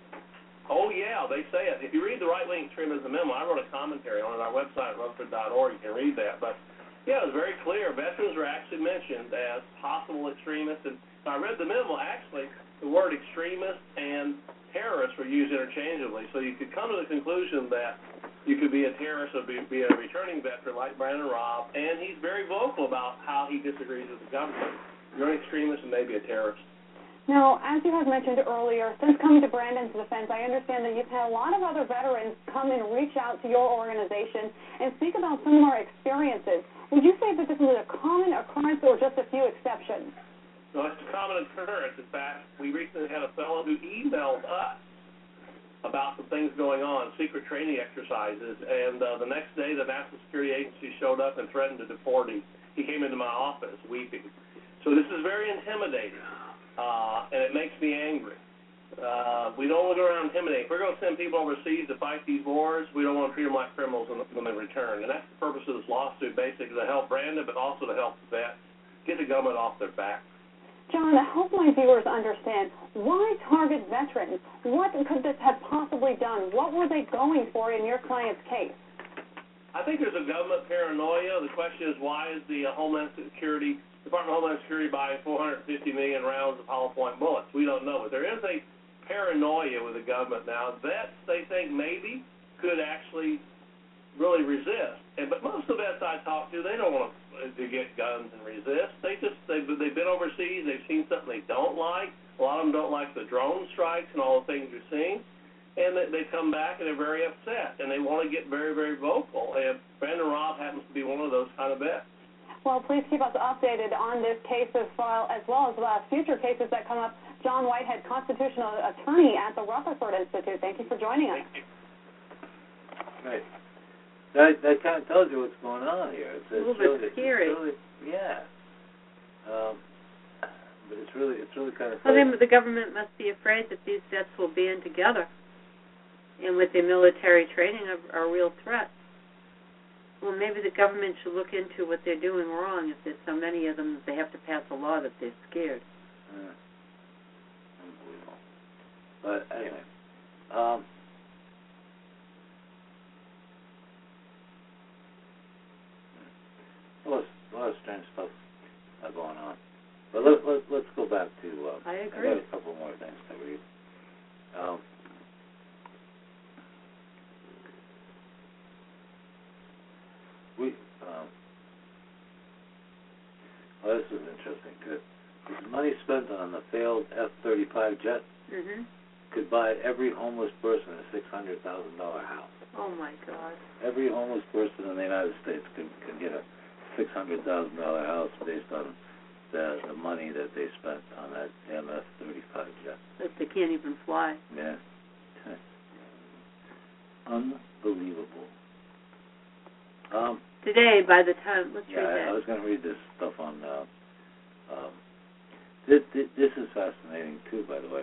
Oh, yeah, they say it. If you read the right-wing extremism memo, I wrote a commentary on it on our website, rutherford.org. You can read that. But yeah, it was very clear. Veterans were actually mentioned as possible extremists. And I read the memo, actually, the word extremist and terrorist were used interchangeably. So you could come to the conclusion that you could be a terrorist or be a returning veteran like Brandon Robb, and he's very vocal about how he disagrees with the government. You're an extremist and maybe a terrorist. Now, as you have mentioned earlier, since coming to Brandon's defense, I understand that you've had a lot of other veterans come and reach out to your organization and speak about similar experiences. Would you say that this is a common occurrence or just a few exceptions? No, it's a common occurrence. In fact, we recently had a fellow who emailed us about some things going on, secret training exercises, and the next day the National Security Agency showed up and threatened to deport him. He came into my office weeping. So this is very intimidating, and it makes me angry. We don't want to go around intimidating. If we're going to send people overseas to fight these wars, we don't want to treat them like criminals when they return. And that's the purpose of this lawsuit, basically, to help Brandon, but also to help the vets get the government off their back. John, I hope my viewers understand, why target veterans? What could this have possibly done? What were they going for in your client's case? I think there's a government paranoia. The question is, why is the Department of Homeland Security buying 450 million rounds of hollow point bullets? We don't know. But there is a paranoia with the government now. Vets, they think maybe, could actually really resist. But most of the vets I talk to, they don't want to get guns and resist. They've been overseas. They've seen something they don't like. A lot of them don't like the drone strikes and all the things you're seeing. And they come back and they're very upset. And they want to get very, very vocal. And Brandon Robb happens to be one of those kind of vets. Well, please keep us updated on this case as well as future cases that come up. John Whitehead, constitutional attorney at the Rutherford Institute. Thank you for joining us. Thank you. Right. That kind of tells you what's going on here. It's a little bit scary. Yeah. But it's really kind of. Well, then the government must be afraid that these vets will band together, and with their military training, are a real threat. Well, maybe the government should look into what they're doing wrong. If there's so many of them, that they have to pass a law that they're scared. Unbelievable. But anyway, a lot of strange stuff going on. But let's go back to. I agree. I got a couple more things to read. This is interesting. Good. This money spent on the failed F-35 jet could buy every homeless person a $600,000 house. Oh my God! Every homeless person in the United States can get a $600,000 house based on the money that they spent on that F-35 jet. But they can't even fly. Yeah. Unbelievable. Today, by the time, let's read that. I was going to read this stuff on. This is fascinating too, by the way.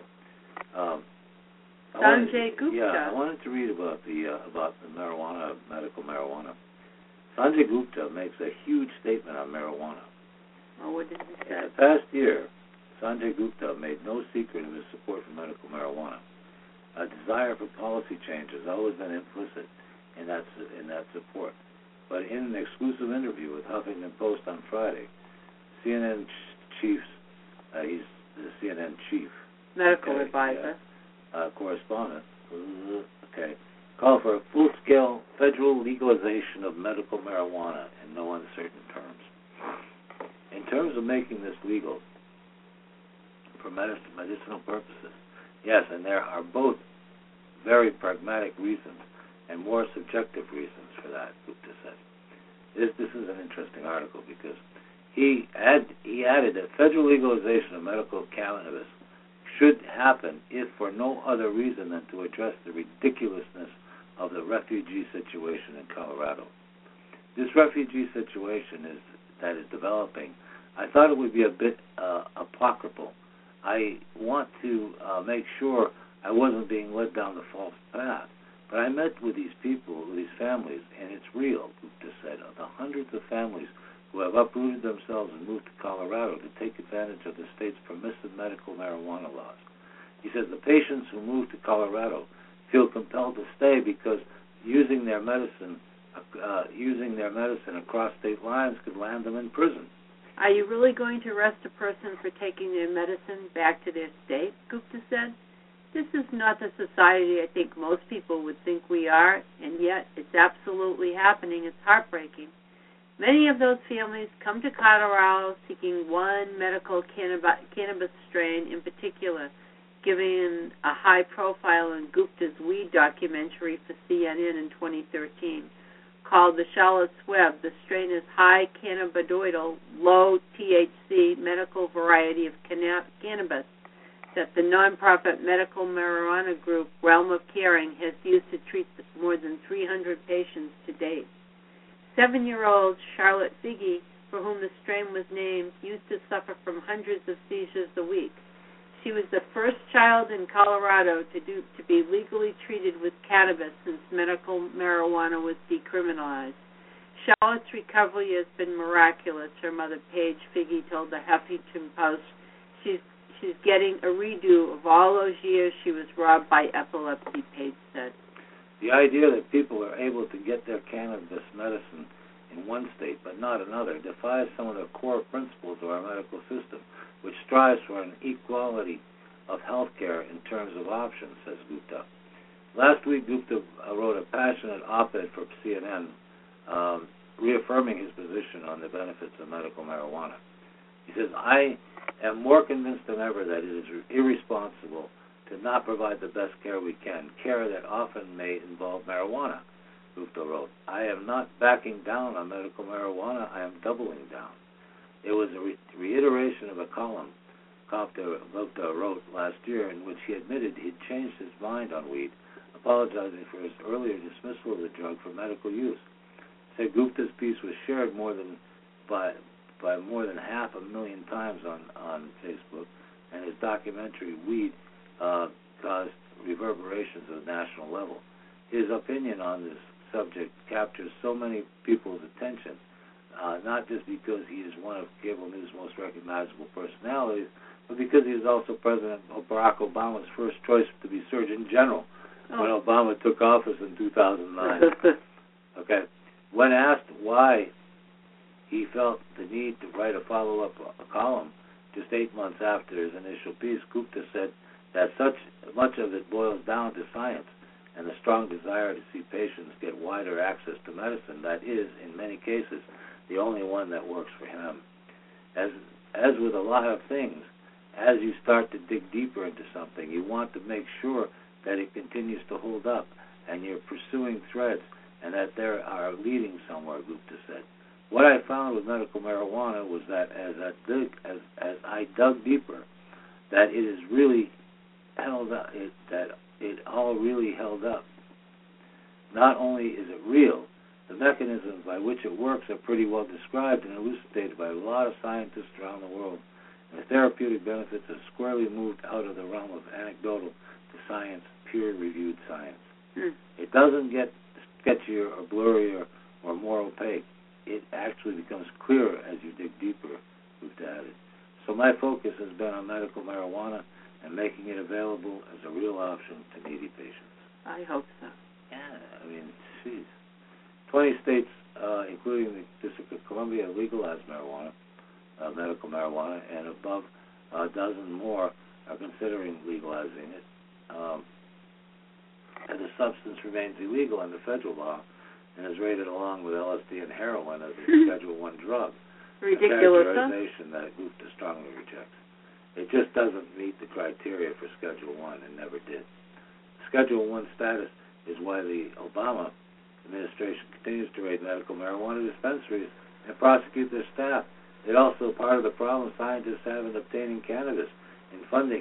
Sanjay Gupta. Yeah, I wanted to read about the marijuana, medical marijuana. Sanjay Gupta makes a huge statement on marijuana. Oh, what did he say? In the past year, Sanjay Gupta made no secret of his support for medical marijuana. A desire for policy change has always been implicit in that support. But in an exclusive interview with Huffington Post on Friday, CNN chief, he's the CNN chief, medical advisor, correspondent, called for a full-scale federal legalization of medical marijuana in no uncertain terms. In terms of making this legal for medicinal purposes, yes, and there are both very pragmatic reasons and more subjective reasons for that, Gupta said. This is an interesting article because he added that federal legalization of medical cannabis should happen if for no other reason than to address the ridiculousness of the refugee situation in Colorado. This refugee situation that is developing, I thought it would be a bit apocryphal. I want to make sure I wasn't being led down the false path. But I met with these people, with these families, and it's real, Gupta said, of the hundreds of families who have uprooted themselves and moved to Colorado to take advantage of the state's permissive medical marijuana laws. He says the patients who move to Colorado feel compelled to stay because using their medicine across state lines could land them in prison. Are you really going to arrest a person for taking their medicine back to their state? Gupta said. This is not the society I think most people would think we are, and yet it's absolutely happening. It's heartbreaking. Many of those families come to Colorado seeking one medical cannabis strain in particular, giving a high profile in Gupta's weed documentary for CNN in 2013 called The Charlotte's Web. The strain is high cannabidiol, low THC medical variety of cannabis that the nonprofit medical marijuana group Realm of Caring has used to treat more than 300 patients to date. 7-year-old Charlotte Figge, for whom the strain was named, used to suffer from hundreds of seizures a week. She was the first child in Colorado to be legally treated with cannabis since medical marijuana was decriminalized. Charlotte's recovery has been miraculous, her mother, Paige Figge, told the Huffington Post. She's getting a redo of all those years she was robbed by epilepsy, Paige said. The idea that people are able to get their cannabis medicine in one state but not another defies some of the core principles of our medical system, which strives for an equality of health care in terms of options, says Gupta. Last week, Gupta wrote a passionate op-ed for CNN reaffirming his position on the benefits of medical marijuana. He says, I am more convinced than ever that it is irresponsible to not provide the best care we can, care that often may involve marijuana, Gupta wrote. I am not backing down on medical marijuana, I am doubling down. It was a reiteration of a column Gupta wrote last year in which he admitted he'd changed his mind on weed, apologizing for his earlier dismissal of the drug for medical use. He said Gupta's piece was shared by more than 500,000 times on Facebook, and his documentary, Weed, caused reverberations at the national level. His opinion on this subject captures so many people's attention, not just because he is one of cable news' most recognizable personalities, but because he is also President Barack Obama's first choice to be Surgeon General when Obama took office in 2009. Okay. When asked why he felt the need to write a follow-up column just 8 months after his initial piece, Gupta said that such much of it boils down to science and the strong desire to see patients get wider access to medicine that is, in many cases, the only one that works for him. As with a lot of things, as you start to dig deeper into something, you want to make sure that it continues to hold up and you're pursuing threads and that they are leading somewhere, Gupta said. What I found with medical marijuana was that as I dug deeper, that it is really held up, that it all really held up. Not only is it real, the mechanisms by which it works are pretty well described and elucidated by a lot of scientists around the world, and the therapeutic benefits have squarely moved out of the realm of anecdotal to science, peer-reviewed science. It doesn't get sketchier or blurrier or more opaque. It actually becomes clearer as you dig deeper, Gupta added. So my focus has been on medical marijuana and making it available as a real option to needy patients. I hope so. Yeah, I mean, geez. 20 states, including the District of Columbia, legalized marijuana, medical marijuana, and above a dozen more are considering legalizing it. And the substance remains illegal under federal law and is rated along with LSD and heroin as a Schedule I drug. Ridiculous, a characterization that Gupta strongly rejects. It just doesn't meet the criteria for Schedule I and never did. Schedule I status is why the Obama administration continues to raid medical marijuana dispensaries and prosecute their staff. It's also part of the problem scientists have in obtaining cannabis and funding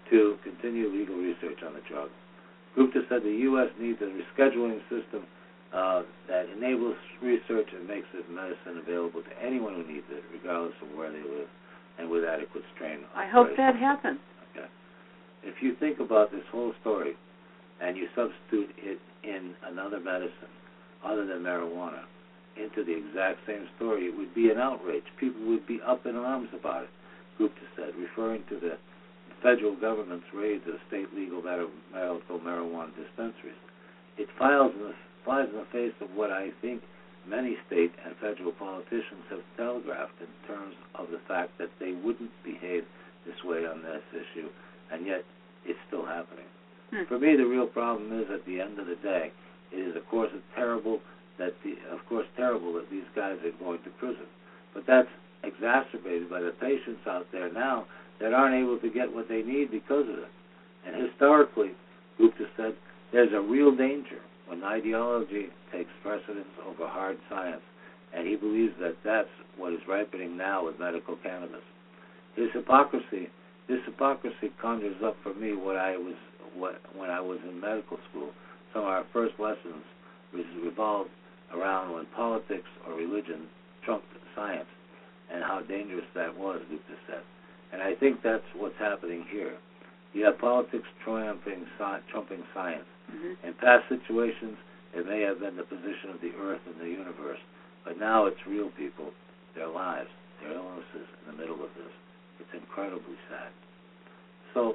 to continue legal research on the drug. Gupta said the U.S. needs a rescheduling system that enables research and makes this medicine available to anyone who needs it, regardless of where they live, and with adequate strain. I hope that happens. Okay. If you think about this whole story, and you substitute it in another medicine other than marijuana into the exact same story, it would be an outrage. People would be up in arms about it, Gupta said, referring to the federal government's raids of state legal medical marijuana dispensaries. It flies in the face of what I think many state and federal politicians have telegraphed in terms of the fact that they wouldn't behave this way on this issue, and yet it's still happening. For me, the real problem is, at the end of the day, it is, of course, terrible that these guys are going to prison. But that's exacerbated by the patients out there now that aren't able to get what they need because of it. And historically, Gupta said, there's a real danger when ideology takes precedence over hard science, and he believes that that's what is ripening now with medical cannabis. This hypocrisy conjures up for me when I was in medical school. Some of our first lessons revolved around when politics or religion trumped science, and how dangerous that was, Gupta said. And I think that's what's happening here. You have politics trumping science. In past situations, it may have been the position of the earth and the universe, but now it's real people, their lives, their illnesses in the middle of this. It's incredibly sad. So,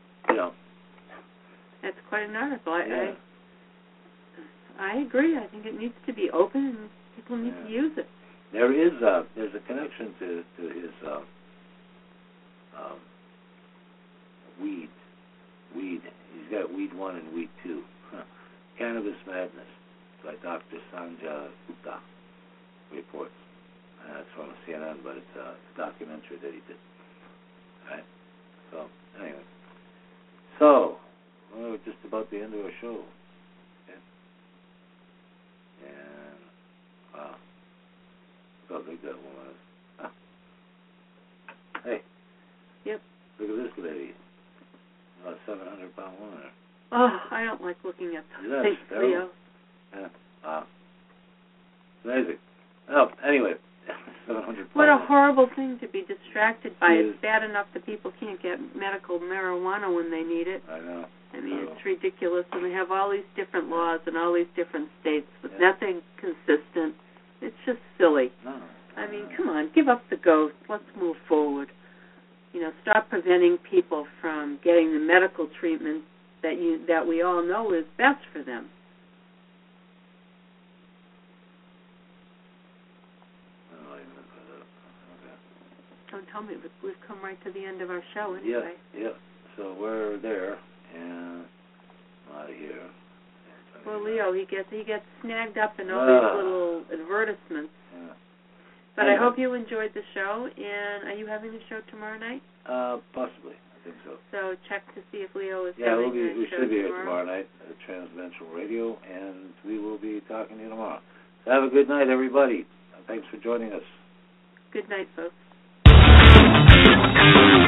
That's quite an article. I agree. I think it needs to be open, and people need to use it. There's a connection to his weed. He's got Weed 1 and Weed 2. Cannabis Madness by Dr. Sanjay Gupta reports. That's from CNN, but it's a documentary that he did. Right? So, anyway. So, we're just about the end of our show. Okay? And, wow. Look how big that woman is. Huh. Hey. Yep. Look at this lady. About a 700-pound woman. Oh, I don't like looking at those things, Leo. Yeah. Wow. Amazing. Oh, anyway. 700 What a horrible thing to be distracted by. It's bad enough that people can't get medical marijuana when they need it. I know. I mean, it's ridiculous. And they have all these different laws in all these different states with nothing consistent. It's just silly. No. I mean, come on, give up the ghost. Let's move forward. Stop preventing people from getting the medical treatment that we all know is best for them. Don't tell me, but we've come right to the end of our show anyway. Yeah. So we're there, and I'm out of here. Well, Leo, he gets snagged up in all these little advertisements. Yeah. But I hope you enjoyed the show. And are you having a show tomorrow night? Possibly. I think so. So check to see if Leo is having a show tomorrow. We should be here tomorrow night at Transcendental Radio, and we will be talking to you tomorrow. So have a good night, everybody. Thanks for joining us. Good night, folks.